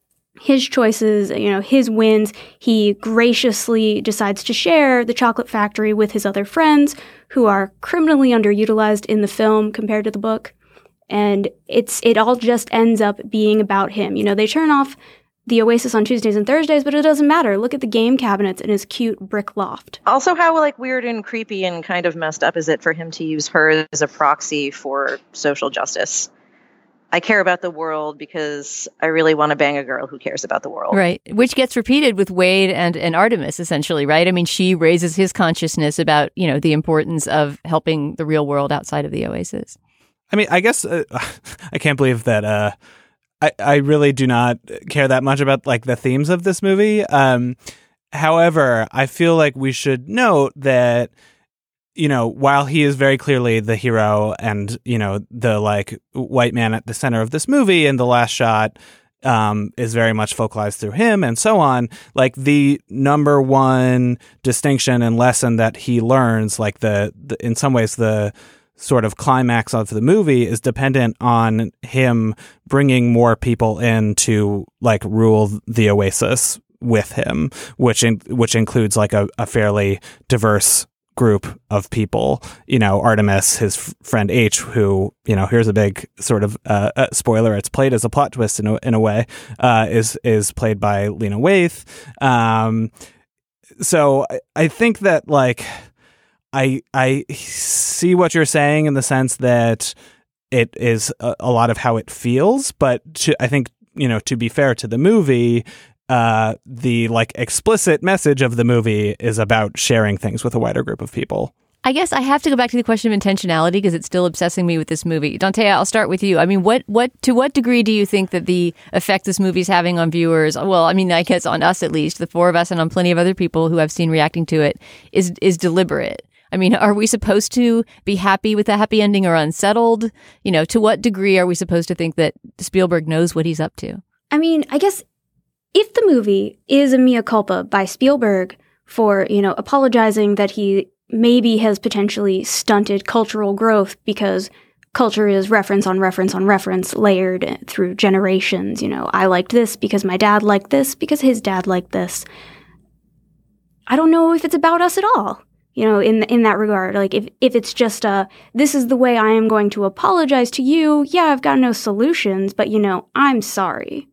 His choices, you know, his wins. He graciously decides to share the chocolate factory with his other friends who are criminally underutilized in the film compared to the book. And it's it all just ends up being about him. You know, they turn off the Oasis on Tuesdays and Thursdays, but it doesn't matter. Look at the game cabinets in his cute brick loft. Also, how like weird and creepy and kind of messed up is it for him to use her as a proxy for social justice? I care about the world because I really want to bang a girl who cares about the world. Right. Which gets repeated with Wade and, and Artemis, essentially, right? I mean, she raises his consciousness about, you know, the importance of helping the real world outside of the Oasis. I mean, I guess uh, I can't believe that uh, I, I really do not care that much about like the themes of this movie. Um, however, I feel like we should note that, you know, while he is very clearly the hero and, you know, the like white man at the center of this movie and the last shot um, is very much focalized through him and so on, like the number one distinction and lesson that he learns, like the, the in some ways the sort of climax of the movie is dependent on him bringing more people in to like rule the Oasis with him, which in, which includes like a, a fairly diverse group of people. You know, Artemis, his f- friend H, who, you know, here's a big sort of uh, uh, spoiler. It's played as a plot twist in a, in a way, uh, is is played by Lena Waithe. Um, so I, I think that like. I I see what you're saying in the sense that it is a, a lot of how it feels, but to, I think, you know, to be fair to the movie, uh, the like explicit message of the movie is about sharing things with a wider group of people. I guess I have to go back to the question of intentionality because it's still obsessing me with this movie. Dante, I'll start with you. I mean, what, what, to what degree do you think that the effect this movie is having on viewers, well, I mean, I guess on us at least, the four of us and on plenty of other people who I've seen reacting to it, is is deliberate? I mean, are we supposed to be happy with the happy ending or unsettled? You know, to what degree are we supposed to think that Spielberg knows what he's up to? I mean, I guess if the movie is a mea culpa by Spielberg for, you know, apologizing that he maybe has potentially stunted cultural growth because culture is reference on reference on reference layered through generations. You know, I liked this because my dad liked this because his dad liked this. I don't know if it's about us at all, you know, in in that regard. Like, if, if it's just a, this is the way I am going to apologize to you. Yeah, I've got no solutions, but, you know, I'm sorry.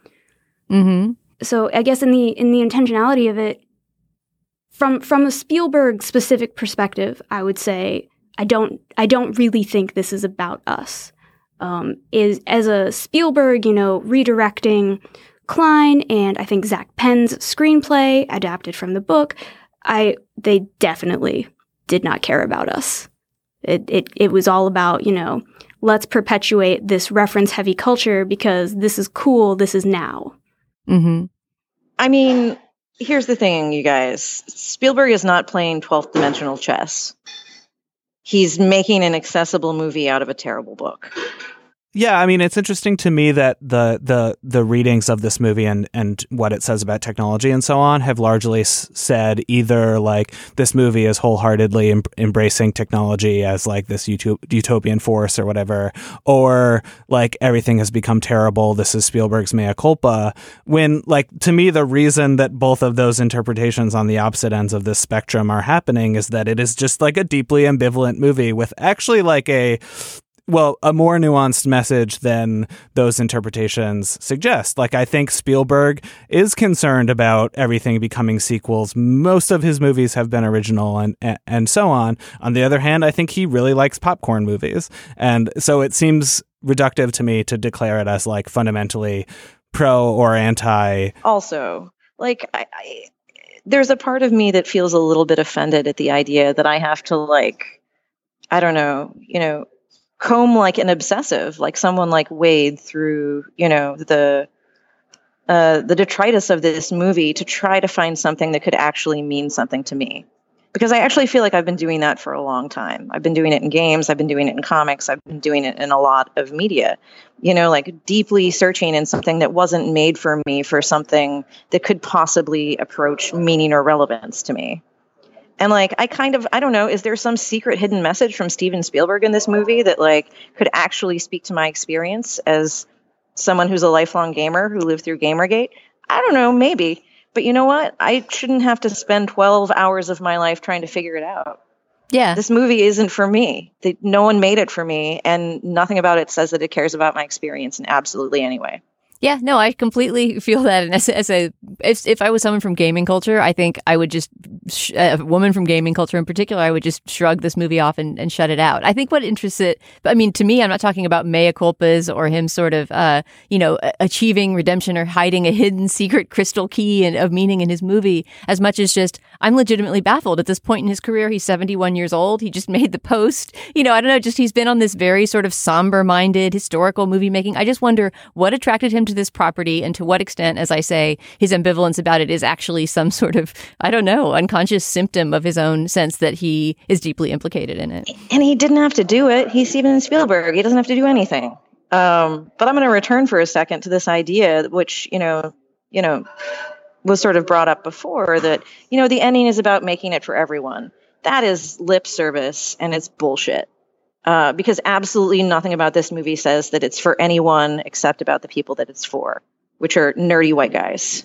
Mm-hmm. So I guess in the in the intentionality of it, from from a Spielberg specific perspective, I would say, I don't I don't really think this is about us. Um, is as a Spielberg, you know, redirecting Klein and I think Zach Penn's screenplay adapted from the book, I they definitely did not care about us. It it it was all about, you know, let's perpetuate this reference heavy culture because this is cool, this is now. Mm-hmm. I mean, here's the thing, you guys. Spielberg is not playing twelfth dimensional chess. He's making an accessible movie out of a terrible book. Yeah, I mean, it's interesting to me that the the the readings of this movie and, and what it says about technology and so on have largely s- said either like this movie is wholeheartedly em- embracing technology as like this utop- utopian force or whatever, or like everything has become terrible. This is Spielberg's mea culpa. When like to me, the reason that both of those interpretations on the opposite ends of this spectrum are happening is that it is just like a deeply ambivalent movie with actually like a well, a more nuanced message than those interpretations suggest. Like, I think Spielberg is concerned about everything becoming sequels. Most of his movies have been original and, and, and so on. On the other hand, I think he really likes popcorn movies. And so it seems reductive to me to declare it as like fundamentally pro or anti. Also, like, I, I, there's a part of me that feels a little bit offended at the idea that I have to, like, I don't know, you know, comb like an obsessive, like someone like wade through, you know, the uh, the detritus of this movie to try to find something that could actually mean something to me. Because I actually feel like I've been doing that for a long time. I've been doing it in games. I've been doing it in comics. I've been doing it in a lot of media, you know, like deeply searching in something that wasn't made for me for something that could possibly approach meaning or relevance to me. And like, I kind of, I don't know, is there some secret hidden message from Steven Spielberg in this movie that like could actually speak to my experience as someone who's a lifelong gamer who lived through Gamergate? I don't know, maybe. But you know what? I shouldn't have to spend twelve hours of my life trying to figure it out. Yeah. This movie isn't for me. They, no one made it for me, and nothing about it says that it cares about my experience in absolutely any way. Yeah, no, I completely feel that. And as, as a, if, if I was someone from gaming culture, I think I would just, sh- a woman from gaming culture in particular, I would just shrug this movie off and, and shut it out. I think what interests it, I mean, to me, I'm not talking about mea culpas or him sort of, uh, you know, achieving redemption or hiding a hidden secret crystal key in, of meaning in his movie, as much as just, I'm legitimately baffled at this point in his career. He's seventy-one years old. He just made The Post. You know, I don't know, just he's been on this very sort of somber-minded historical movie making. I just wonder what attracted him to this property and to what extent, as I say, his ambivalence about it is actually some sort of, I don't know, unconscious symptom of his own sense that he is deeply implicated in it. And he didn't have to do it. He's Steven Spielberg. He doesn't have to do anything. Um, but I'm going to return for a second to this idea, which, you know, you know, was sort of brought up before, that, you know, the ending is about making it for everyone. That is lip service, and it's bullshit. Uh, because absolutely nothing about this movie says that it's for anyone except about the people that it's for, which are nerdy white guys.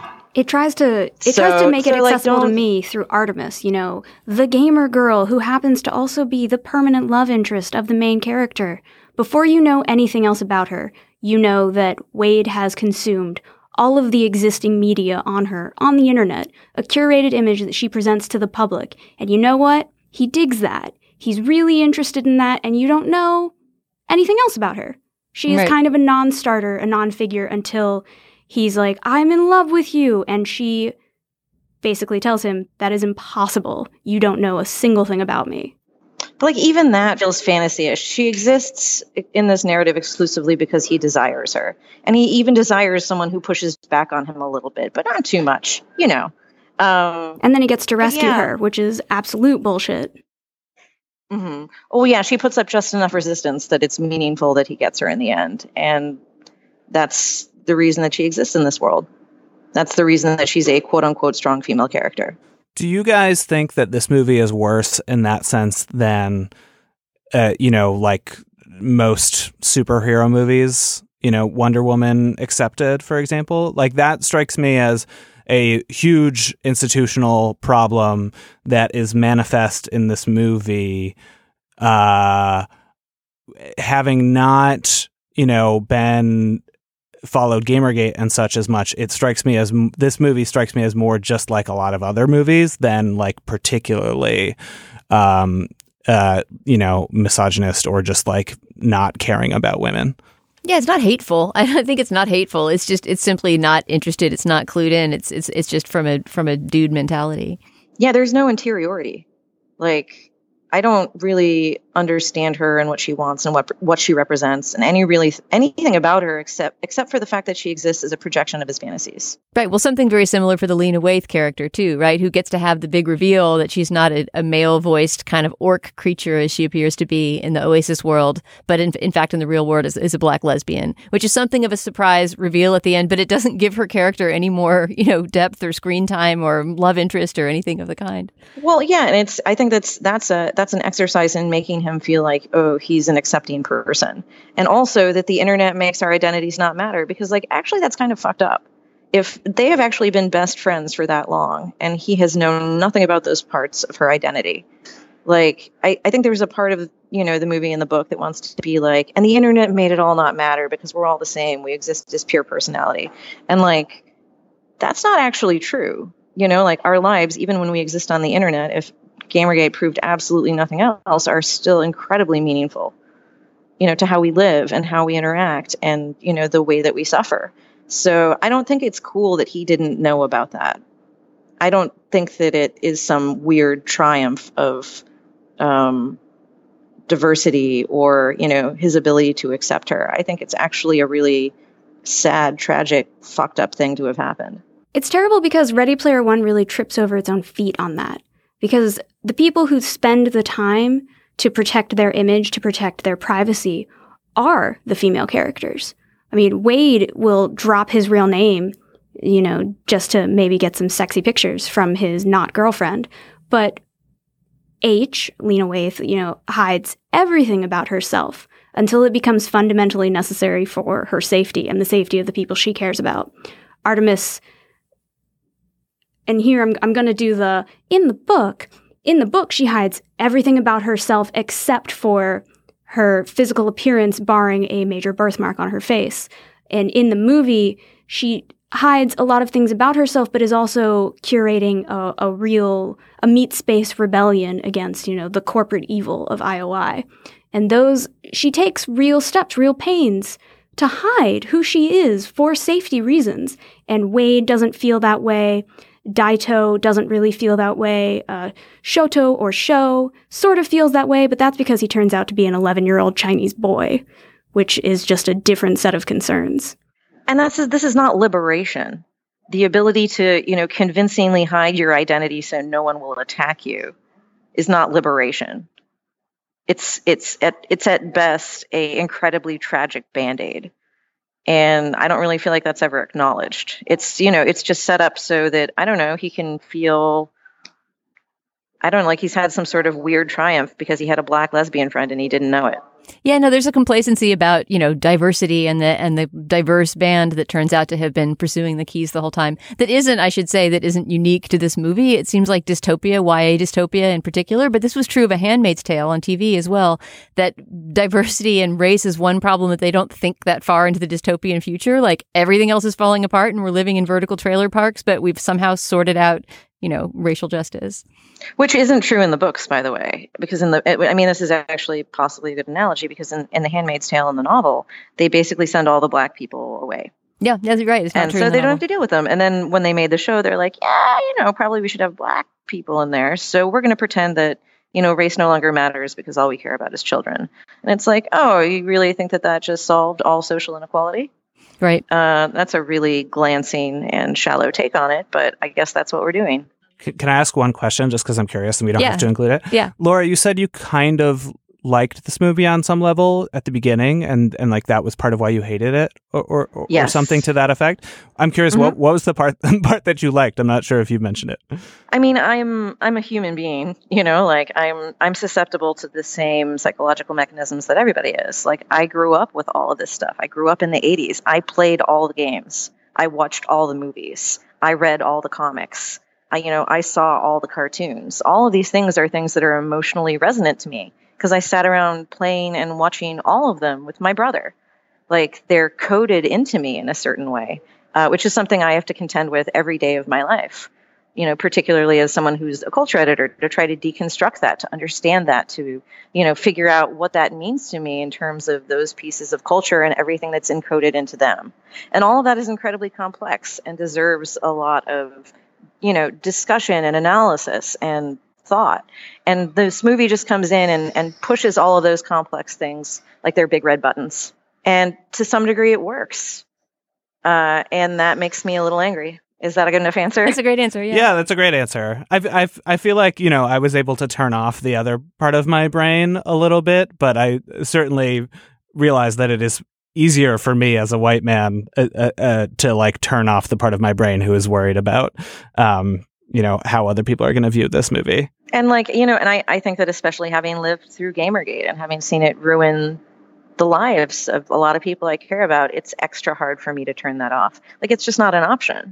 It tries to it So- tries to make it so, like, accessible to don't- me through Artemis, you know, the gamer girl who happens to also be the permanent love interest of the main character. Before you know anything else about her, you know that Wade has consumed all of the existing media on her, on the internet, a curated image that she presents to the public. And you know what? He digs that. He's really interested in that, and you don't know anything else about her. She is Right. kind of a non-starter, a non-figure, until he's like, I'm in love with you. And she basically tells him, that is impossible. You don't know a single thing about me. But like, even that feels fantasy-ish. She exists in this narrative exclusively because he desires her. And he even desires someone who pushes back on him a little bit, but not too much, you know. Um, and then he gets to rescue yeah. her, which is absolute bullshit. Mm-hmm. Oh, yeah, she puts up just enough resistance that it's meaningful that he gets her in the end. And that's the reason that she exists in this world. That's the reason that she's a quote-unquote strong female character. Do you guys think that this movie is worse in that sense than, uh, you know, like most superhero movies, you know, Wonder Woman accepted, for example? Like, that strikes me as a huge institutional problem that is manifest in this movie, uh, having not, you know, been followed Gamergate and such as much. It strikes me as this movie strikes me as more just like a lot of other movies than like particularly, um, uh, you know, misogynist or just like not caring about women. Yeah, it's not hateful. I don't think it's not hateful. It's just it's simply not interested. It's not clued in. It's it's it's just from a from a dude mentality. Yeah, there's no interiority. Like, I don't really understand her and what she wants and what what she represents and any really anything about her except except for the fact that she exists as a projection of his fantasies. Right. Well, something very similar for the Lena Waithe character too, right? Who gets to have the big reveal that she's not a, a male-voiced kind of orc creature as she appears to be in the Oasis world, but in, in fact in the real world is, is a black lesbian, which is something of a surprise reveal at the end, but it doesn't give her character any more, you know, depth or screen time or love interest or anything of the kind. Well, yeah, and it's I think that's that's a that's an exercise in making him feel like, oh, he's an accepting person. And also that the internet makes our identities not matter, because like actually that's kind of fucked up. If they have actually been best friends for that long and he has known nothing about those parts of her identity. Like, I, I think there's a part of, you know, the movie and the book that wants to be like, and the internet made it all not matter because we're all the same. We exist as pure personality. And like, that's not actually true. You know, like our lives, even when we exist on the internet, if Gamergate proved absolutely nothing else, are still incredibly meaningful, you know, to how we live and how we interact and, you know, the way that we suffer. So I don't think it's cool that he didn't know about that. I don't think that it is some weird triumph of um, diversity or, you know, his ability to accept her. I think it's actually a really sad, tragic, fucked up thing to have happened. It's terrible because Ready Player One really trips over its own feet on that. Because the people who spend the time to protect their image, to protect their privacy, are the female characters. I mean, Wade will drop his real name, you know, just to maybe get some sexy pictures from his not girlfriend. But H, Lena Waithe, you know, hides everything about herself until it becomes fundamentally necessary for her safety and the safety of the people she cares about. Artemis, and here I'm I'm going to do the, in the book, in the book she hides everything about herself except for her physical appearance, barring a major birthmark on her face. And in the movie, she hides a lot of things about herself, but is also curating a, a real, a meat space rebellion against, you know, the corporate evil of I O I. And those, she takes real steps, real pains to hide who she is for safety reasons. And Wade doesn't feel that way. Daito doesn't really feel that way. Uh, Shoto or Sho sort of feels that way, but that's because he turns out to be an eleven-year-old Chinese boy, which is just a different set of concerns. And that's this is not liberation. The ability to, you know, convincingly hide your identity so no one will attack you is not liberation. It's it's at it's at best a incredibly tragic Band-Aid. And I don't really feel like that's ever acknowledged. It's, you know, it's just set up so that, I don't know, he can feel, I don't know, like he's had some sort of weird triumph because he had a black lesbian friend and he didn't know it. Yeah, no, there's a complacency about, you know, diversity and the and the diverse band that turns out to have been pursuing the keys the whole time. That isn't, I should say, that isn't unique to this movie. It seems like dystopia, Y A dystopia in particular, but this was true of A Handmaid's Tale on T V as well, that diversity and race is one problem that they don't think that far into the dystopian future. Like everything else is falling apart and we're living in vertical trailer parks, but we've somehow sorted out, you know, racial justice. Which isn't true in the books, by the way, because in the, I mean, this is actually possibly a good analogy because in, in The Handmaid's Tale in the novel, they basically send all the black people away. Yeah, that's right. It's not and true so in the they novel. don't have to deal with them. And then when they made the show, they're like, yeah, you know, probably we should have black people in there. So we're going to pretend that, you know, race no longer matters because all we care about is children. And it's like, oh, you really think that that just solved all social inequality? Right. Uh, that's a really glancing and shallow take on it, but I guess that's what we're doing. C- Can I ask one question just because I'm curious and we don't Yeah. have to include it? Yeah. Laura, you said you kind of liked this movie on some level at the beginning and, and like that was part of why you hated it or or, or, Yes. or something to that effect. I'm curious, Mhm. what, what was the part part that you liked? I'm not sure if you mentioned it. I mean, I'm I'm a human being, you know, like I'm I'm susceptible to the same psychological mechanisms that everybody is. Like I grew up with all of this stuff. I grew up in the eighties. I played all the games. I watched all the movies. I read all the comics. I, you know, I saw all the cartoons. All of these things are things that are emotionally resonant to me because I sat around playing and watching all of them with my brother. Like they're coded into me in a certain way, uh, which is something I have to contend with every day of my life. You know, particularly as someone who's a culture editor, to try to deconstruct that, to understand that, to, you know, figure out what that means to me in terms of those pieces of culture and everything that's encoded into them. And all of that is incredibly complex and deserves a lot of, you know, discussion and analysis and thought. And this movie just comes in and, and pushes all of those complex things like they're big red buttons. And to some degree, it works. Uh, and that makes me a little angry. Is that a good enough answer? That's a great answer. Yeah. Yeah, that's a great answer. I I I feel like, you know, I was able to turn off the other part of my brain a little bit, but I certainly realize that it is easier for me as a white man uh, uh, uh, to like turn off the part of my brain who is worried about, um, you know, how other people are going to view this movie. And like, you know, and I, I think that especially having lived through Gamergate and having seen it ruin the lives of a lot of people I care about, it's extra hard for me to turn that off. Like, it's just not an option.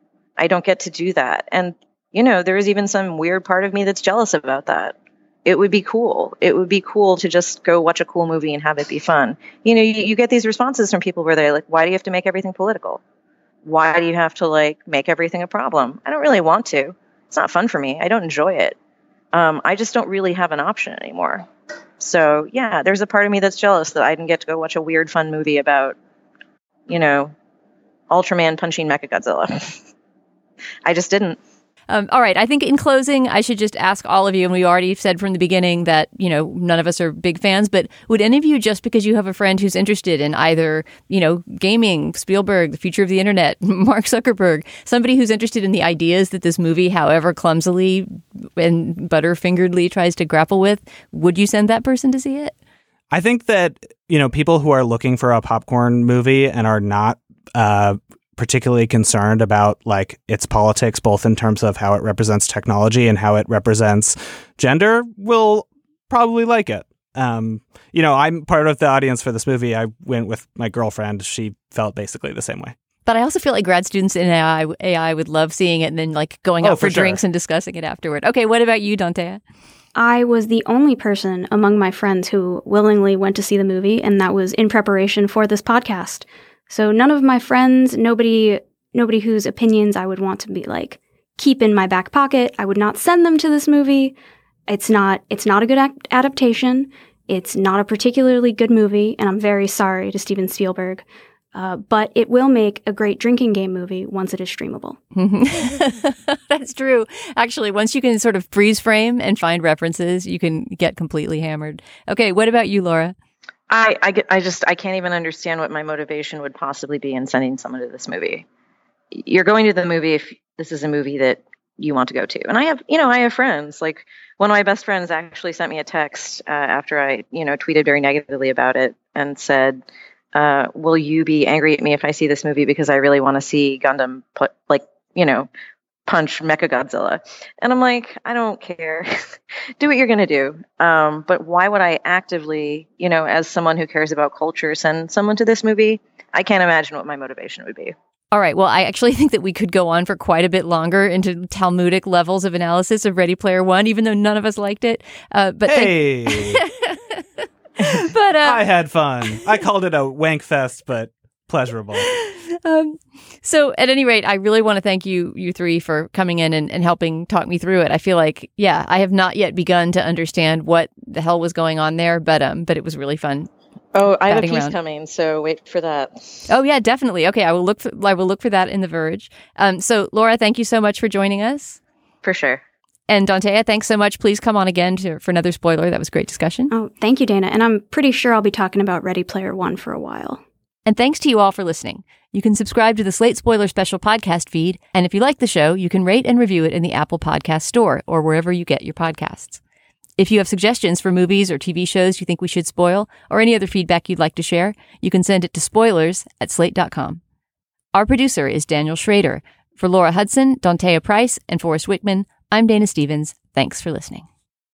I don't get to do that. And, you know, there is even some weird part of me that's jealous about that. It would be cool. It would be cool to just go watch a cool movie and have it be fun. You know, you, you get these responses from people where they're like, why do you have to make everything political? Why do you have to, like, make everything a problem? I don't really want to. It's not fun for me. I don't enjoy it. Um, I just don't really have an option anymore. So, yeah, there's a part of me that's jealous that I didn't get to go watch a weird, fun movie about, you know, Ultraman punching Mechagodzilla. I just didn't. Um, all right. I think in closing, I should just ask all of you, and we already said from the beginning that, you know, none of us are big fans, but would any of you, just because you have a friend who's interested in either, you know, gaming, Spielberg, the future of the internet, Mark Zuckerberg, somebody who's interested in the ideas that this movie, however clumsily and butterfingeredly tries to grapple with, would you send that person to see it? I think that, you know, people who are looking for a popcorn movie and are not uh, particularly concerned about like its politics, both in terms of how it represents technology and how it represents gender, will probably like it. Um, you know, I'm part of the audience for this movie. I went with my girlfriend. She felt basically the same way. But I also feel like grad students in A I, A I would love seeing it and then like going oh, out for, for sure. drinks and discussing it afterward. Okay, what about you, Dantea? I was the only person among my friends who willingly went to see the movie, and that was in preparation for this podcast. So none of my friends, nobody nobody whose opinions I would want to be like keep in my back pocket. I would not send them to this movie. It's not it's not a good ac- adaptation. It's not a particularly good movie, and I'm very sorry to Steven Spielberg. Uh, but it will make a great drinking game movie once it is streamable. That's true. Actually, once you can sort of freeze frame and find references, you can get completely hammered. Okay, what about you, Laura? I, I, get- I just, I can't even understand what my motivation would possibly be in sending someone to this movie. You're going to the movie if this is a movie that you want to go to. And I have, you know, I have friends. Like, one of my best friends actually sent me a text uh, after I, you know, tweeted very negatively about it and said, uh, will you be angry at me if I see this movie because I really want to see Gundam put, like, you know, punch Mechagodzilla? And I'm like, I don't care. Do what you're going to do. Um, but why would I actively, you know, as someone who cares about culture, send someone to this movie? I can't imagine what my motivation would be. All right. Well, I actually think that we could go on for quite a bit longer into Talmudic levels of analysis of Ready Player One, even though none of us liked it. Uh, but hey, th- but uh, I had fun. I called it a wank fest, but pleasurable. Um, so at any rate, I really want to thank you, you three, for coming in and, and helping talk me through it. I feel like, yeah, I have not yet begun to understand what the hell was going on there, but um, but it was really fun. Oh, I have a piece around. coming, so wait for that. Oh yeah, definitely. Okay, I will look. For, I will look for that in The Verge. Um, so Laura, thank you so much for joining us. For sure. And Dantea, thanks so much. Please come on again to, for another spoiler. That was great discussion. Oh, thank you, Dana. And I'm pretty sure I'll be talking about Ready Player One for a while. And thanks to you all for listening. You can subscribe to the Slate Spoiler Special podcast feed, and if you like the show, you can rate and review it in the Apple Podcast Store or wherever you get your podcasts. If you have suggestions for movies or T V shows you think we should spoil, or any other feedback you'd like to share, you can send it to spoilers at slate dot com. Our producer is Daniel Schrader. For Laura Hudson, Dantea Price, and Forrest Wickman, I'm Dana Stevens. Thanks for listening.